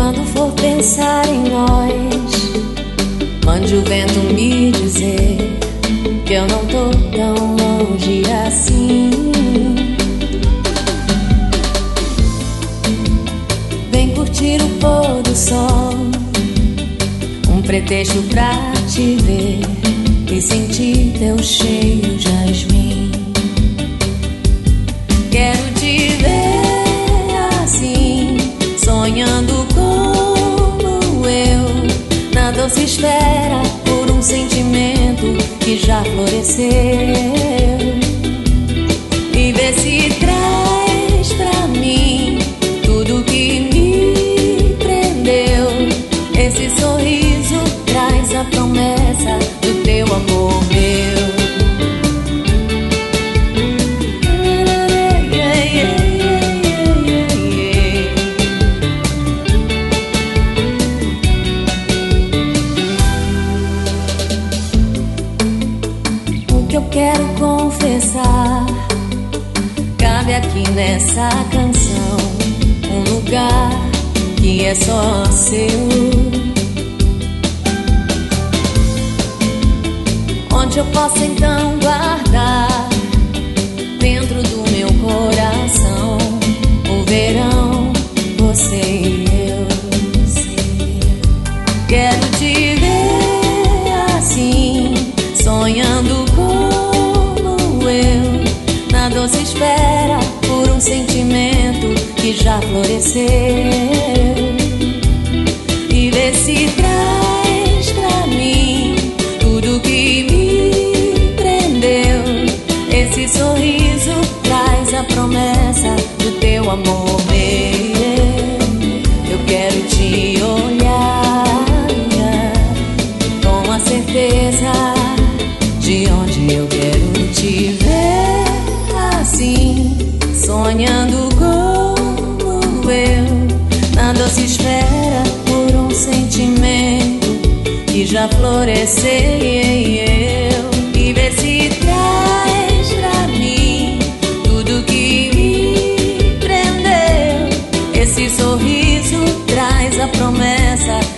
Quando for pensar em nós, mande o vento me dizer que eu não tô tão longe assim. Vem curtir o pôr do sol, um pretexto pra te ver e sentir teu cheiro jasmim. Quero te ver assim, sonhando como eu, na doce espera por um sentimento que já floresceu. E vê se traz pra mim tudo que me prendeu. Esse sorriso traz a promessa do teu amor meu. Eu quero confessar, cabe aqui nessa canção um lugar que é só seu, onde eu posso então guardar dentro do meu coração o verão, você e eu. Quero te ver assim, sonhando como eu, na doce espera por um sentimento que já floresceu. E vê se traz pra mim tudo que me prendeu. Esse sorriso traz a promessa do teu amor meu. Eu quero te olhar com a certeza de onde eu quero te ver assim, sonhando como eu, na doce espera por um sentimento que já floresceu. E vê se traz pra mim tudo que me prendeu. Esse sorriso traz a promessa